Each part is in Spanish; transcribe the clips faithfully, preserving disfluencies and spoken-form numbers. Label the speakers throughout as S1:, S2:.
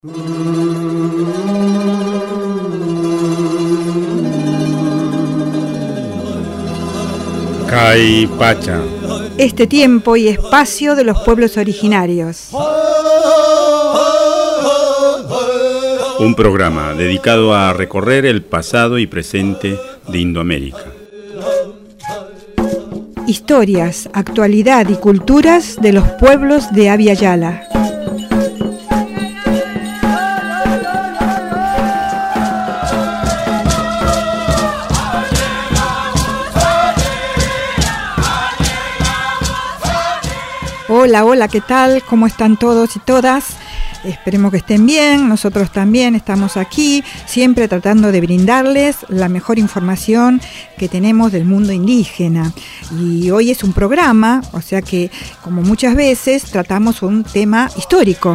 S1: Caipacha.
S2: Este tiempo y espacio de los pueblos originarios.
S1: Un programa dedicado a recorrer el pasado y presente de Indoamérica.
S2: Historias, actualidad y culturas de los pueblos de Abya Yala. Hola, hola, ¿qué tal? ¿Cómo están todos y todas? Esperemos que estén bien, nosotros también estamos aquí, siempre tratando de brindarles la mejor información que tenemos del mundo indígena. Y hoy es un programa, o sea que, como muchas veces, tratamos un tema histórico.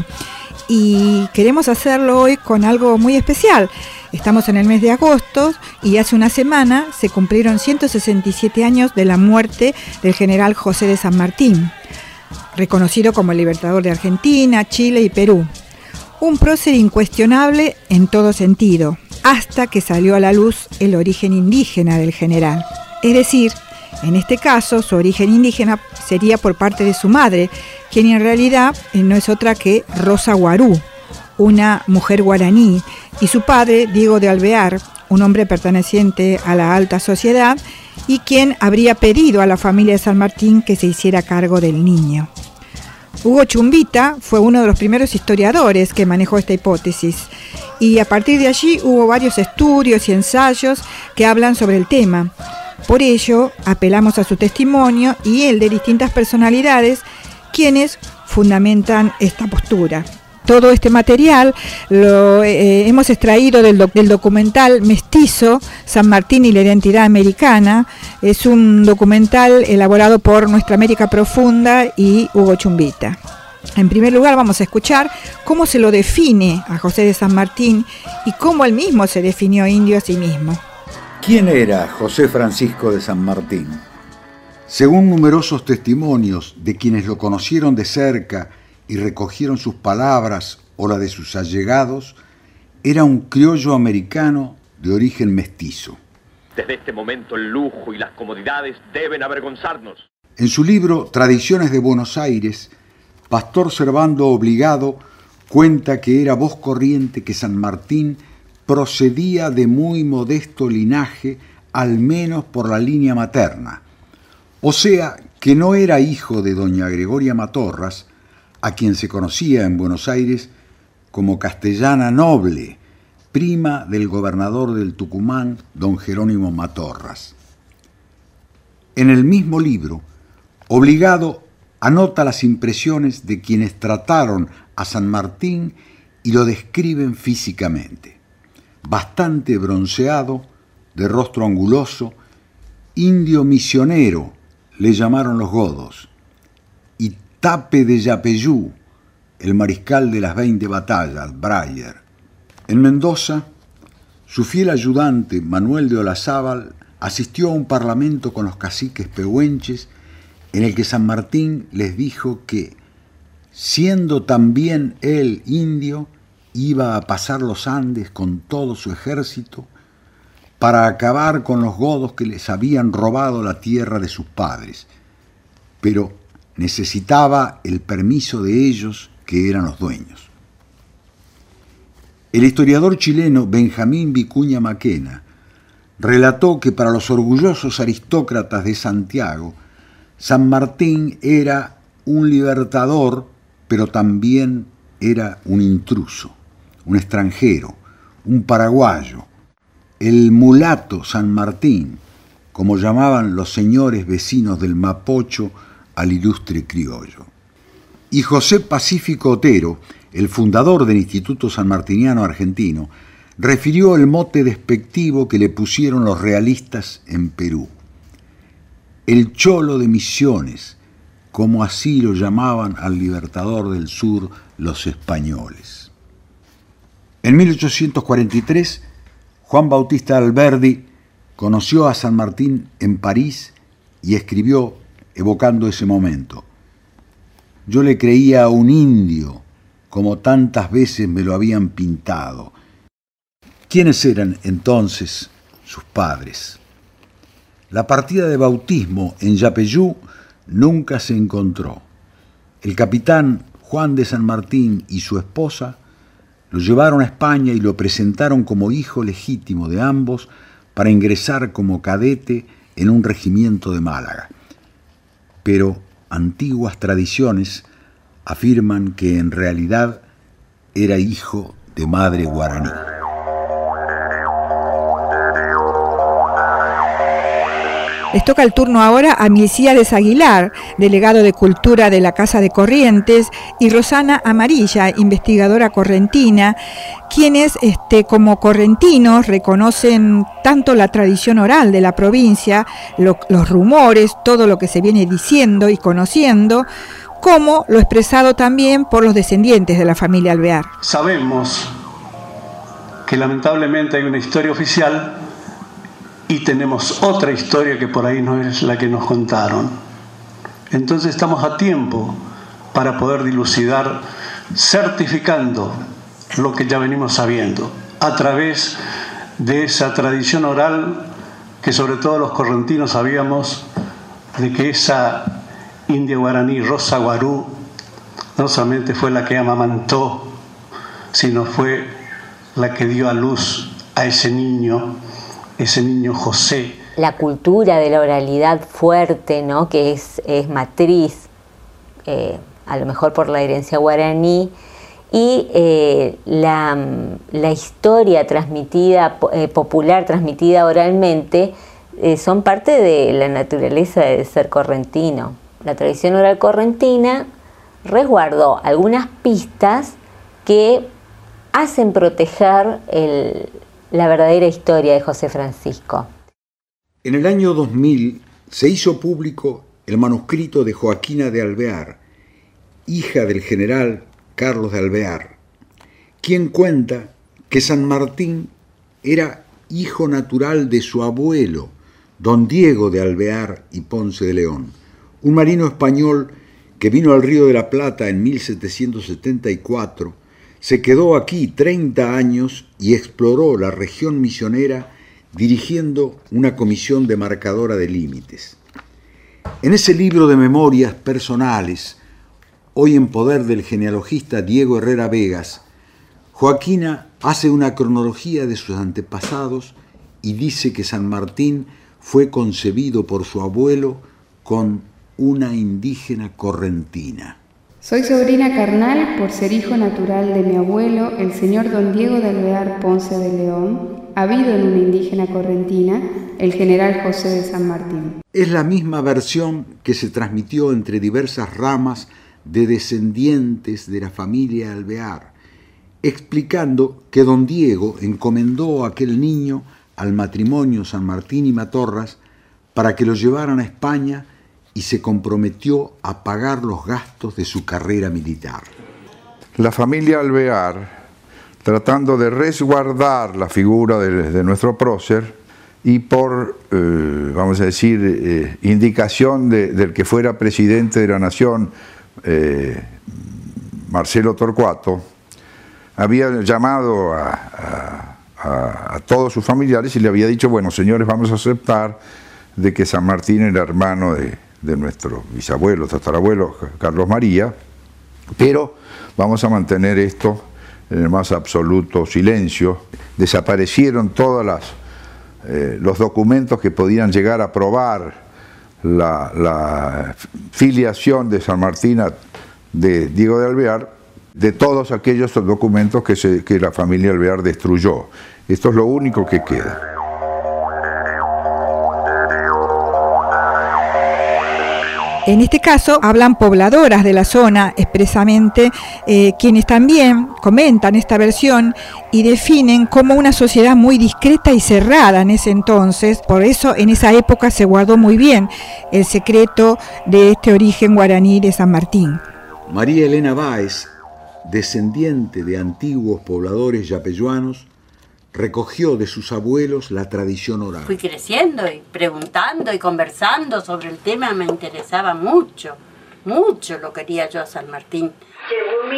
S2: Y queremos hacerlo hoy con algo muy especial. Estamos en el mes de agosto y hace una semana se cumplieron ciento sesenta y siete años de la muerte del general José de San Martín, reconocido como el libertador de Argentina, Chile y Perú. Un prócer incuestionable en todo sentido, hasta que salió a la luz el origen indígena del general. Es decir, en este caso, su origen indígena sería por parte de su madre, quien en realidad no es otra que Rosa Guarú, una mujer guaraní, y su padre, Diego de Alvear, un hombre perteneciente a la alta sociedad, y quien habría pedido a la familia de San Martín que se hiciera cargo del niño. Hugo Chumbita fue uno de los primeros historiadores que manejó esta hipótesis, y a partir de allí hubo varios estudios y ensayos que hablan sobre el tema. Por ello, apelamos a su testimonio y el de distintas personalidades quienes fundamentan esta postura. Todo este material lo eh, hemos extraído del, doc- del documental Mestizo, San Martín y la identidad americana. Es un documental elaborado por Nuestra América Profunda y Hugo Chumbita. En primer lugar vamos a escuchar cómo se lo define a José de San Martín y cómo él mismo se definió indio a sí mismo.
S3: ¿Quién era José Francisco de San Martín? Según numerosos testimonios de quienes lo conocieron de cerca y recogieron sus palabras o la de sus allegados, era un criollo americano de origen mestizo.
S4: Desde este momento el lujo y las comodidades deben avergonzarnos.
S3: En su libro Tradiciones de Buenos Aires, Pastor Servando Obligado cuenta que era voz corriente que San Martín procedía de muy modesto linaje, al menos por la línea materna. O sea, que no era hijo de doña Gregoria Matorras, a quien se conocía en Buenos Aires como castellana noble, prima del gobernador del Tucumán, don Jerónimo Matorras. En el mismo libro, Obligado anota las impresiones de quienes trataron a San Martín y lo describen físicamente. Bastante bronceado, de rostro anguloso, indio misionero, le llamaron los godos, y Tape de Yapeyú, el mariscal de las veinte batallas, Breyer. En Mendoza, su fiel ayudante, Manuel de Olazábal, asistió a un parlamento con los caciques pehuenches en el que San Martín les dijo que, siendo también él indio, iba a pasar los Andes con todo su ejército para acabar con los godos que les habían robado la tierra de sus padres, pero necesitaba el permiso de ellos, que eran los dueños. El historiador chileno Benjamín Vicuña Maquena relató que para los orgullosos aristócratas de Santiago, San Martín era un libertador, pero también era un intruso, un extranjero, un paraguayo, el mulato San Martín, como llamaban los señores vecinos del Mapocho al ilustre criollo. Y José Pacífico Otero, el fundador del Instituto Sanmartiniano Argentino, refirió el mote despectivo que le pusieron los realistas en Perú. El Cholo de Misiones, como así lo llamaban al libertador del sur los españoles. En mil ochocientos cuarenta y tres, Juan Bautista Alberdi conoció a San Martín en París y escribió evocando ese momento: yo le creía un indio como tantas veces me lo habían pintado. ¿Quiénes eran entonces sus padres? La partida de bautismo en Yapeyú nunca se encontró. El capitán Juan de San Martín y su esposa lo llevaron a España y lo presentaron como hijo legítimo de ambos para ingresar como cadete en un regimiento de Málaga. Pero antiguas tradiciones afirman que en realidad era hijo de madre guaraní.
S2: Les toca el turno ahora a Milcíades Aguilar, delegado de Cultura de la Casa de Corrientes, y Rosana Amarilla, investigadora correntina, quienes este, como correntinos reconocen tanto la tradición oral de la provincia, lo, los rumores, todo lo que se viene diciendo y conociendo, como lo expresado también por los descendientes de la familia Alvear.
S5: Sabemos que lamentablemente hay una historia oficial y tenemos otra historia que por ahí no es la que nos contaron. Entonces estamos a tiempo para poder dilucidar, certificando lo que ya venimos sabiendo, a través de esa tradición oral que sobre todo los correntinos sabíamos, de que esa india guaraní Rosa Guarú no solamente fue la que amamantó, sino fue la que dio a luz a ese niño, ese niño José.
S6: La cultura de la oralidad fuerte, ¿no? Que es, es matriz, eh, a lo mejor por la herencia guaraní, y eh, la, la historia transmitida, eh, popular, transmitida oralmente, eh, son parte de la naturaleza de ser correntino. La tradición oral correntina resguardó algunas pistas que hacen proteger el la verdadera historia de José Francisco.
S3: En el año dos mil se hizo público el manuscrito de Joaquina de Alvear, hija del general Carlos de Alvear, quien cuenta que San Martín era hijo natural de su abuelo, don Diego de Alvear y Ponce de León, un marino español que vino al Río de la Plata en mil setecientos setenta y cuatro, se quedó aquí treinta años y exploró la región misionera dirigiendo una comisión demarcadora de límites. En ese libro de memorias personales, hoy en poder del genealogista Diego Herrera Vegas, Joaquina hace una cronología de sus antepasados y dice que San Martín fue concebido por su abuelo con una indígena correntina.
S7: Soy sobrina carnal por ser hijo natural de mi abuelo, el señor don Diego de Alvear Ponce de León, habido en una indígena correntina, el general José de San Martín.
S3: Es la misma versión que se transmitió entre diversas ramas de descendientes de la familia Alvear, explicando que don Diego encomendó a aquel niño al matrimonio San Martín y Matorras para que lo llevaran a España y se comprometió a pagar los gastos de su carrera militar.
S8: La familia Alvear, tratando de resguardar la figura de, de nuestro prócer y por, eh, vamos a decir, eh, indicación de, del que fuera presidente de la Nación, eh, Marcelo Torcuato, había llamado a, a, a, a todos sus familiares y le había dicho, bueno, señores, vamos a aceptar de que San Martín era hermano de de nuestro bisabuelo, tatarabuelo Carlos María, pero vamos a mantener esto en el más absoluto silencio. Desaparecieron todos eh, los documentos que podían llegar a probar la, la filiación de San Martín de Diego de Alvear, de todos aquellos documentos que, se, que la familia Alvear destruyó. Esto es lo único que queda.
S2: En este caso hablan pobladoras de la zona expresamente, eh, quienes también comentan esta versión y definen como una sociedad muy discreta y cerrada en ese entonces. Por eso en esa época se guardó muy bien el secreto de este origen guaraní de San Martín.
S3: María Elena Báez, descendiente de antiguos pobladores yapeyuanos, recogió de sus abuelos la tradición oral.
S9: Fui creciendo y preguntando y conversando sobre el tema, me interesaba mucho, mucho lo quería yo a San Martín.
S10: Llegó mi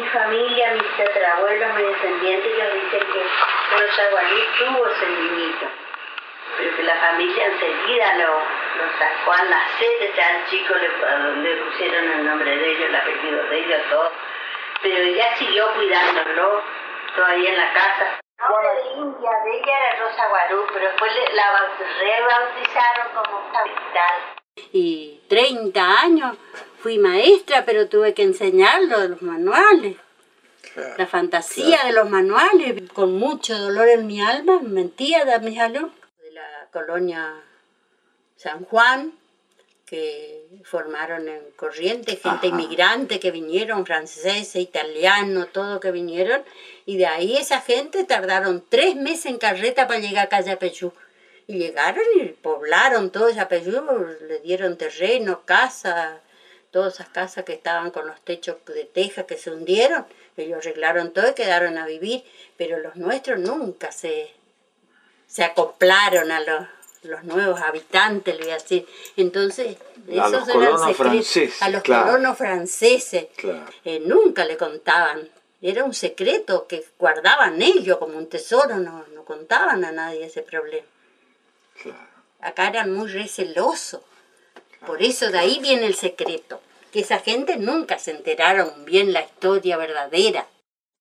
S10: familia, mis tatarabuelos, mis descendientes, ellos dicen que Rosa Guaraní tuvo ese niñito, pero que la familia enseguida lo, lo sacó al nacer, ya al chico le, le pusieron el nombre de ellos, el apellido de ellos, todo, pero ella siguió cuidándolo todavía en la casa. El nombre de India de ella era Rosa Guarú, pero después la rebautizaron como Cristal.
S9: Y treinta años fui maestra, pero tuve que enseñarlo de los manuales. Claro, la fantasía claro. de los manuales. Con mucho dolor en mi alma, mentía a mis alumnos de la colonia San Juan, que formaron en Corrientes, gente Ajá. inmigrante que vinieron, franceses, italianos, todo que vinieron. Y de ahí esa gente tardaron tres meses en carreta para llegar a Callapeyú. Y llegaron y poblaron todo Yapeyú, le dieron terreno, casa, todas esas casas que estaban con los techos de teja que se hundieron, ellos arreglaron todo y quedaron a vivir, pero los nuestros nunca se, se acoplaron a los, los nuevos habitantes, le voy a decir. Entonces,
S11: a esos eran secretos. Franceses,
S9: a los
S11: claro.
S9: colonos franceses,
S11: claro.
S9: eh, nunca le contaban. Era un secreto que guardaban ellos como un tesoro, no, no contaban a nadie ese problema. Claro. Acá eran muy recelosos, por eso de ahí viene el secreto, que esa gente nunca se enteraron bien la historia verdadera.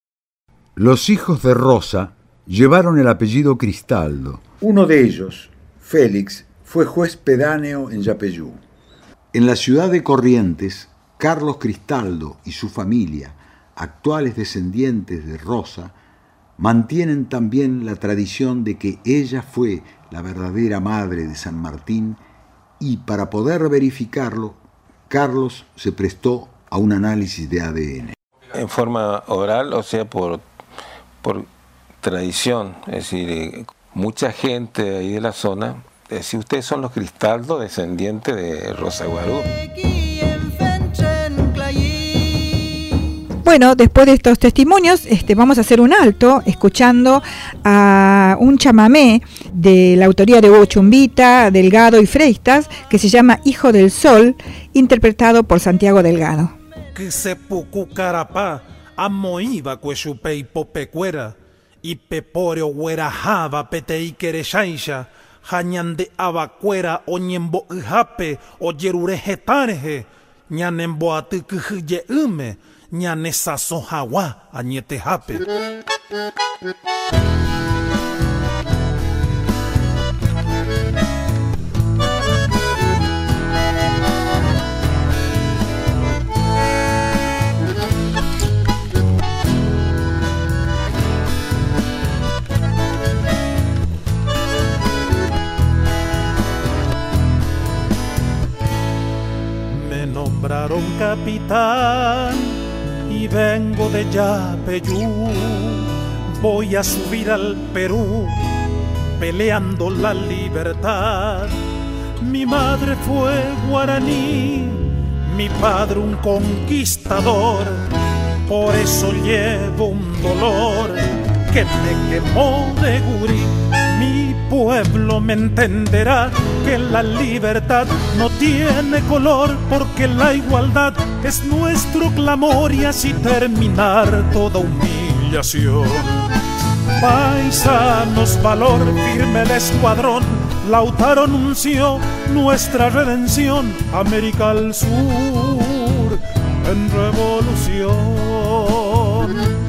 S3: Los hijos de Rosa llevaron el apellido Cristaldo. Uno de ellos, Félix, fue juez pedáneo en Yapeyú. En la ciudad de Corrientes, Carlos Cristaldo y su familia, actuales descendientes de Rosa, mantienen también la tradición de que ella fue la verdadera madre de San Martín, y para poder verificarlo, Carlos se prestó a un análisis de A D N.
S11: En forma oral, o sea, por, por tradición, es decir, mucha gente ahí de la zona, es decir, ustedes son los Cristaldo, descendientes de Rosa Guarú.
S2: Bueno, después de estos testimonios, este, vamos a hacer un alto escuchando a un chamamé de la autoría de Hugo Chumbita, Delgado y Freistas, que se llama Hijo del Sol, interpretado por Santiago Delgado.
S12: Que se pucu carapá, amoiba cueshupe y popecuera, y peporeo huerajaba petei querechaisha, jañande abacuera oñembo ujape, oyerurejetareje, ñanembo atucuye ume, ñanesa sojawa añete jape. Me nombraron capitán y vengo de Yapeyú, voy a subir al Perú, peleando la libertad. Mi madre fue guaraní, mi padre un conquistador, por eso llevo un dolor que me quemó de gurí. Mi pueblo me entenderá que la libertad no tiene color, porque la igualdad es nuestro clamor y así terminar toda humillación. Paisanos, valor firme el escuadrón, Lautaro anunció nuestra redención, América al sur en revolución.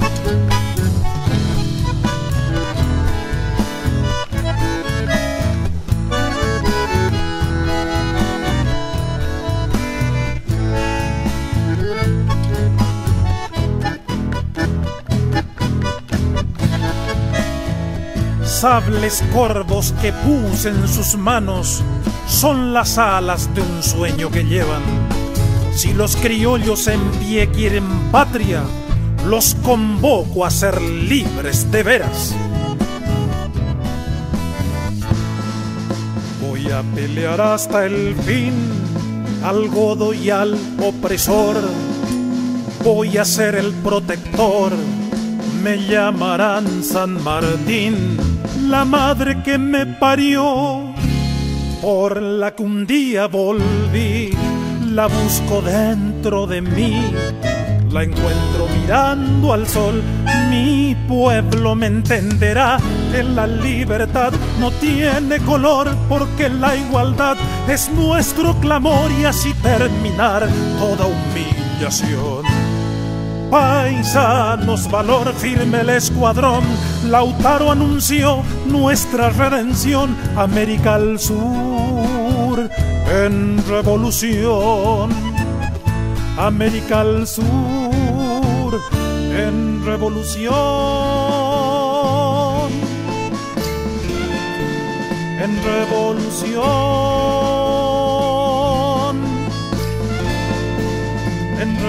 S12: Sables corvos que puse en sus manos son las alas de un sueño que llevan. Si los criollos en pie quieren patria, los convoco a ser libres de veras. Voy a pelear hasta el fin al godo y al opresor. Voy a ser el protector, me llamarán San Martín. La madre que me parió, por la que un día volví, la busco dentro de mí, la encuentro mi mirando al sol. Mi pueblo me entenderá que la libertad no tiene color, porque la igualdad es nuestro clamor, y así terminar toda humillación. Paisanos, valor firme el escuadrón, Lautaro anunció nuestra redención. América al sur en revolución, América al sur en revolución, en revolución, en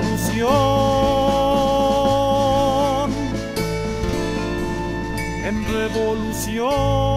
S12: revolución, en revolución.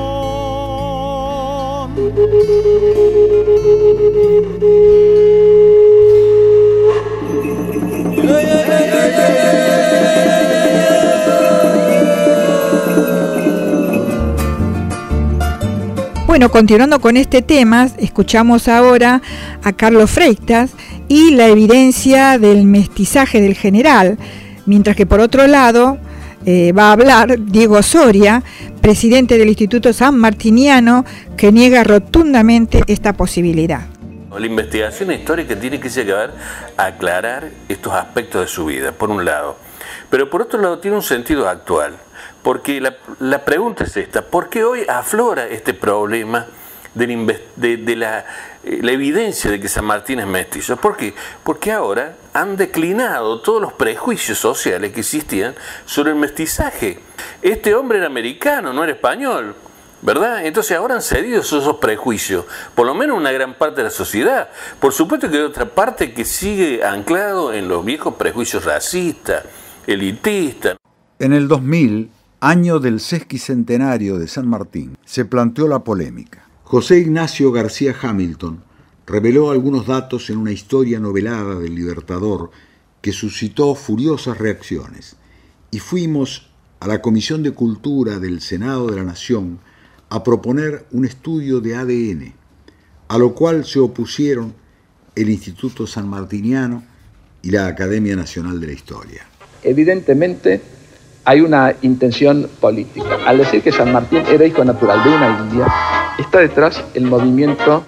S2: Bueno, continuando con este tema, escuchamos ahora a Carlos Freitas y la evidencia del mestizaje del general, mientras que por otro lado eh, va a hablar Diego Soria, presidente del Instituto Sanmartiniano, que niega rotundamente esta posibilidad.
S13: La investigación histórica tiene que llegar a aclarar estos aspectos de su vida, por un lado, pero por otro lado tiene un sentido actual. Porque la, la pregunta es esta: ¿por qué hoy aflora este problema de, de, de la, la evidencia de que San Martín es mestizo? ¿Por qué? Porque ahora han declinado todos los prejuicios sociales que existían sobre el mestizaje. Este hombre era americano, no era español, ¿verdad? Entonces ahora han cedido esos prejuicios, por lo menos una gran parte de la sociedad. Por supuesto que hay otra parte que sigue anclado en los viejos prejuicios racistas, elitistas.
S3: En el dos mil, año del sesquicentenario de San Martín, se planteó la polémica. José Ignacio García Hamilton reveló algunos datos en una historia novelada del Libertador que suscitó furiosas reacciones, y fuimos a la Comisión de Cultura del Senado de la Nación a proponer un estudio de A D N, a lo cual se opusieron el Instituto Sanmartiniano y la Academia Nacional de la Historia.
S14: Evidentemente hay una intención política. Al decir que San Martín era hijo natural de una india, está detrás el movimiento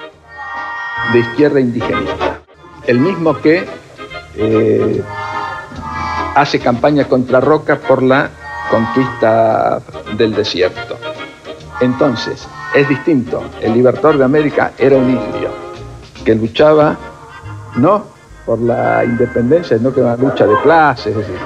S14: de izquierda indigenista, el mismo que eh, hace campaña contra Roca por la conquista del desierto. Entonces, es distinto. El libertador de América era un indio que luchaba no por la independencia, sino que era una lucha de clases, es decir.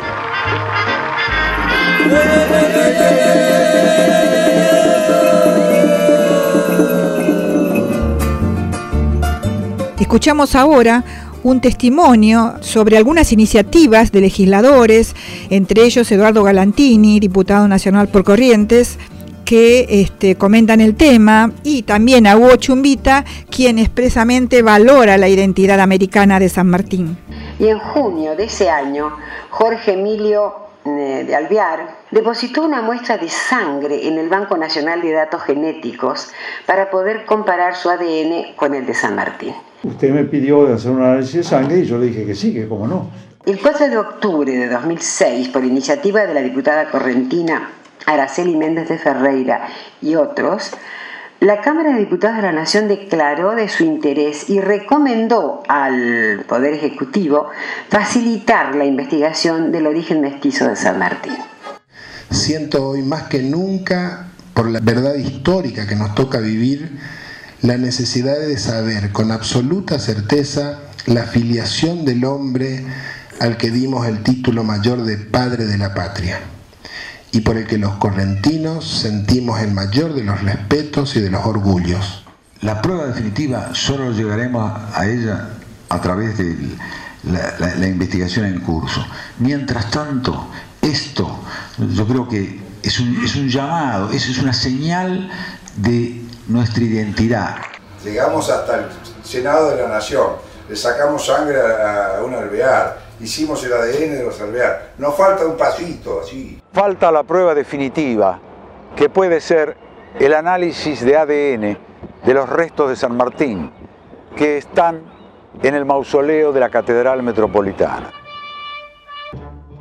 S2: Escuchamos ahora un testimonio sobre algunas iniciativas de legisladores, entre ellos Eduardo Galantini, diputado nacional por Corrientes, que este, comentan el tema, y también a Hugo Chumbita, quien expresamente valora la identidad americana de San Martín.
S15: Y en junio de ese año, Jorge Emilio de Alvear depositó una muestra de sangre en el Banco Nacional de Datos Genéticos para poder comparar su A D N con el de San Martín.
S16: Usted me pidió de hacer un análisis de sangre y yo le dije que sí, que cómo no.
S15: El cuatro de octubre de dos mil seis, por iniciativa de la diputada correntina Araceli Méndez de Ferreira y otros, la Cámara de Diputados de la Nación declaró de su interés y recomendó al Poder Ejecutivo facilitar la investigación del origen mestizo de San Martín.
S17: Siento hoy más que nunca, por la verdad histórica que nos toca vivir, la necesidad de saber con absoluta certeza la filiación del hombre al que dimos el título mayor de Padre de la Patria, y por el que los correntinos sentimos el mayor de los respetos y de los orgullos.
S3: La prueba definitiva solo llegaremos a ella a través de la, la, la investigación en curso. Mientras tanto, esto yo creo que es un, es un llamado, eso es una señal de nuestra identidad.
S18: Llegamos hasta el Senado de la Nación, le sacamos sangre a, a un alvear, hicimos el A D N de los alvear. Nos falta un pasito, así.
S8: Falta la prueba definitiva, que puede ser el análisis de A D N de los restos de San Martín, que están en el mausoleo de la Catedral Metropolitana.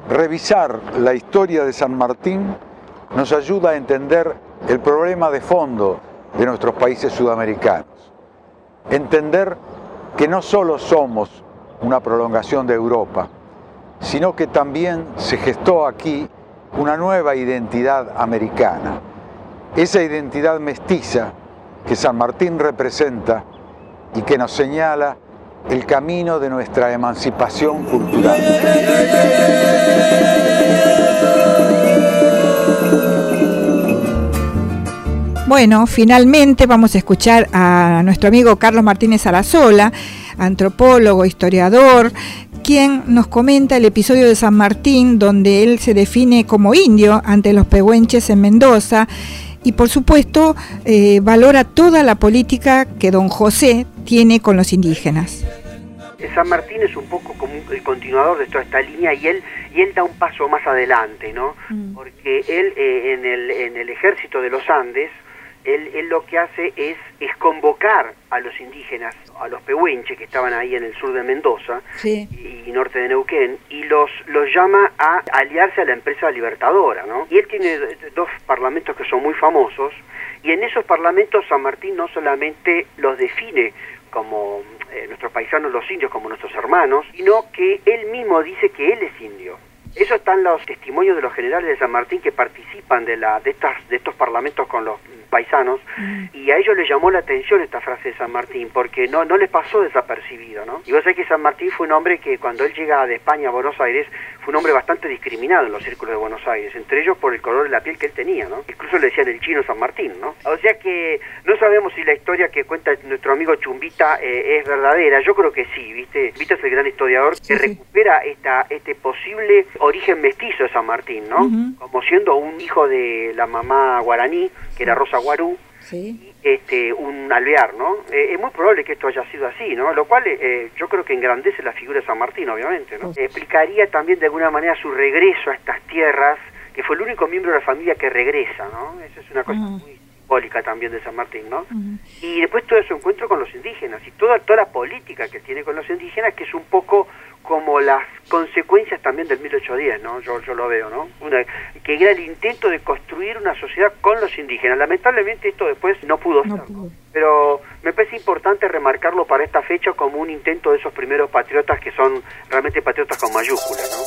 S3: Revisar la historia de San Martín nos ayuda a entender el problema de fondo de nuestros países sudamericanos. Entender que no solo somos una prolongación de Europa, sino que también se gestó aquí una nueva identidad americana. Esa identidad mestiza que San Martín representa y que nos señala el camino de nuestra emancipación cultural.
S2: Bueno, finalmente vamos a escuchar a nuestro amigo Carlos Martínez Arazola, antropólogo, historiador, quien nos comenta el episodio de San Martín, donde él se define como indio ante los pehuenches en Mendoza y, por supuesto, eh, valora toda la política que don José tiene con los indígenas.
S19: San Martín es un poco como el continuador de toda esta línea y él y él da un paso más adelante, ¿no? Mm. Porque él eh, en el en el ejército de los Andes, él, él lo que hace es, es convocar a los indígenas, a los pehuenches que estaban ahí en el sur de Mendoza, sí, y norte de Neuquén, y los los llama a aliarse a la empresa libertadora, ¿no? Y él tiene dos parlamentos que son muy famosos, y en esos parlamentos San Martín no solamente los define como eh, nuestros paisanos los indios, como nuestros hermanos, sino que él mismo dice que él es indio. Eso están los testimonios de los generales de San Martín que participan de la de estas de estos parlamentos con los paisanos, mm. y a ellos les llamó la atención esta frase de San Martín, porque no no les pasó desapercibido, ¿no? Y vos sabés que San Martín fue un hombre que cuando él llega de España a Buenos Aires, fue un hombre bastante discriminado en los círculos de Buenos Aires, entre ellos por el color de la piel que él tenía, ¿no? Incluso le decían el chino San Martín, ¿no? O sea que no sabemos si la historia que cuenta nuestro amigo Chumbita eh, es verdadera. Yo creo que sí, ¿viste? Chumbita es el gran historiador que sí, recupera esta este posible origen mestizo de San Martín, ¿no? Uh-huh. Como siendo un hijo de la mamá guaraní, que era Rosa Guarú, sí, y este, un alvear, ¿no? Eh, es muy probable que esto haya sido así, ¿no? Lo cual eh, yo creo que engrandece la figura de San Martín, obviamente, ¿no? Eh, explicaría también de alguna manera su regreso a estas tierras, que fue el único miembro de la familia que regresa, ¿no? Esa es una cosa uh-huh. muy simbólica también de San Martín, ¿no? Uh-huh. Y después todo su encuentro con los indígenas y toda, toda la política que tiene con los indígenas, que es un poco como las consecuencias también del mil ochocientos diez, ¿no? Yo, yo lo veo, ¿no? Una, que era el intento de construir una sociedad con los indígenas. Lamentablemente esto después no pudo ser, no, pero me parece importante remarcarlo para esta fecha como un intento de esos primeros patriotas que son realmente patriotas con mayúsculas, ¿no?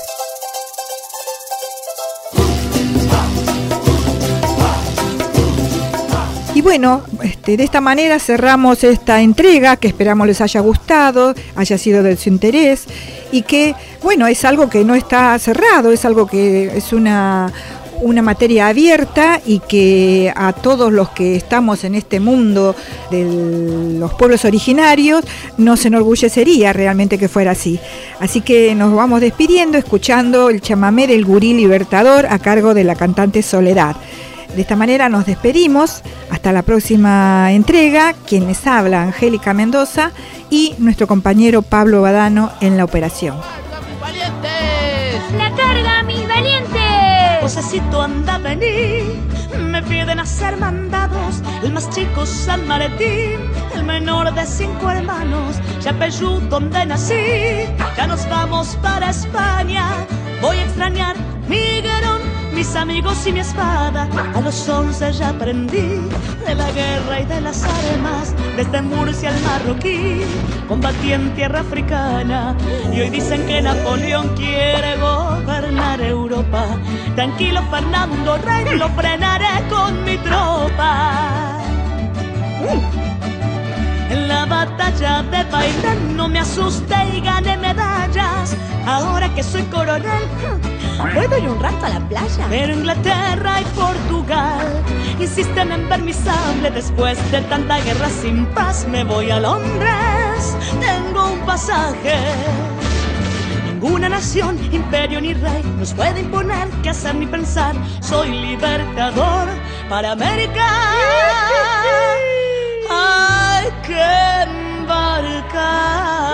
S2: Y bueno, este, de esta manera cerramos esta entrega que esperamos les haya gustado, haya sido de su interés y que, bueno, es algo que no está cerrado, es algo que es una, una materia abierta y que a todos los que estamos en este mundo de los pueblos originarios nos enorgullecería realmente que fuera así. Así que nos vamos despidiendo escuchando el chamamé del Gurí Libertador a cargo de la cantante Soledad. De esta manera nos despedimos, hasta la próxima entrega, quien les habla, Angélica Mendoza, y nuestro compañero Pablo Badano en la operación.
S20: ¡La carga, mis valientes! Josecito anda a venir, me piden hacer mandados, el más chico San Martín, el menor de cinco hermanos, Yapeyú donde nací, ya nos vamos para España, voy a extrañar mi guerón, mis amigos y mi espada. A los once ya aprendí de la guerra y de las armas, desde Murcia al Marroquí, combatí en tierra africana y hoy dicen que Napoleón quiere gobernar Europa. Tranquilo Fernando Rey, lo frenaré con mi tropa. En la batalla de Bailén no me asusté y gané medallas. Ahora que soy coronel, ¿puedo ir un rato a la playa? Pero Inglaterra y Portugal insisten en ver mi sable. Después de tanta guerra sin paz me voy a Londres, tengo un pasaje. Ninguna nación, imperio ni rey nos puede imponer qué hacer ni pensar. Soy libertador para América. Hay que embarcar.